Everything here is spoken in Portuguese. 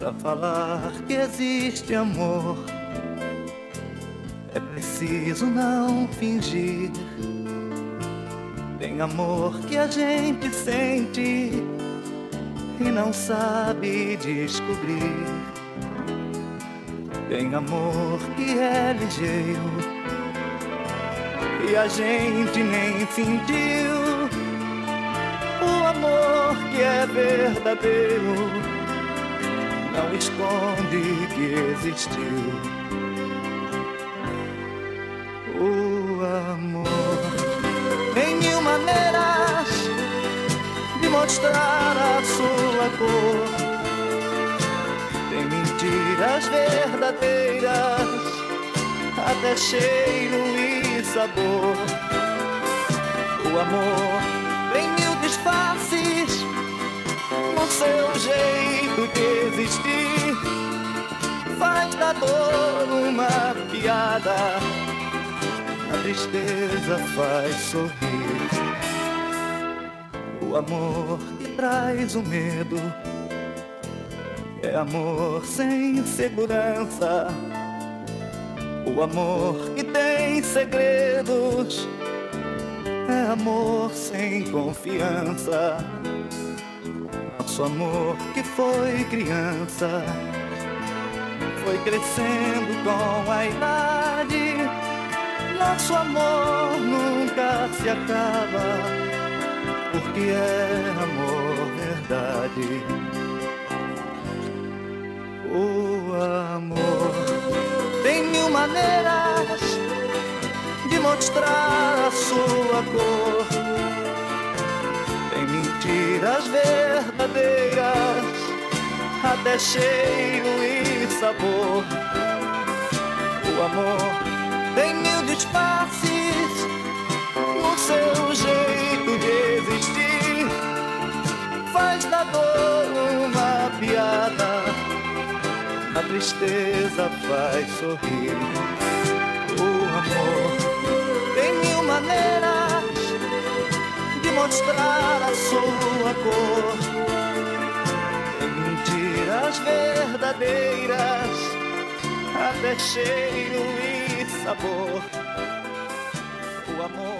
Pra falar que existe amor, é preciso não fingir. Tem amor que a gente sente e não sabe descobrir. Tem amor que é ligeiro e a gente nem sentiu. O amor que é verdadeiro não esconde que existiu. O amor tem mil maneiras de mostrar a sua cor. Tem mentiras verdadeiras, até cheiro e sabor. O amor tem mil disfarces no seu jeito de existir. Faz da dor uma piada, a tristeza faz sorrir. O amor que traz o medo é amor sem segurança. O amor que tem segredos é amor sem confiança. Nosso amor que foi criança foi crescendo com a idade. Nosso amor nunca se acaba, porque é amor verdade. O amor tem mil maneiras de mostrar a sua cor. Tem mentiras verdadeiras, até cheiro e sabor. O amor tem mil disfarces no seu jeito de existir. Faz da dor uma piada, a tristeza faz sorrir. O amor tem mil maneiras de mostrar a sua cor. Tem mentiras verdadeiras, até cheiro e sabor. O amor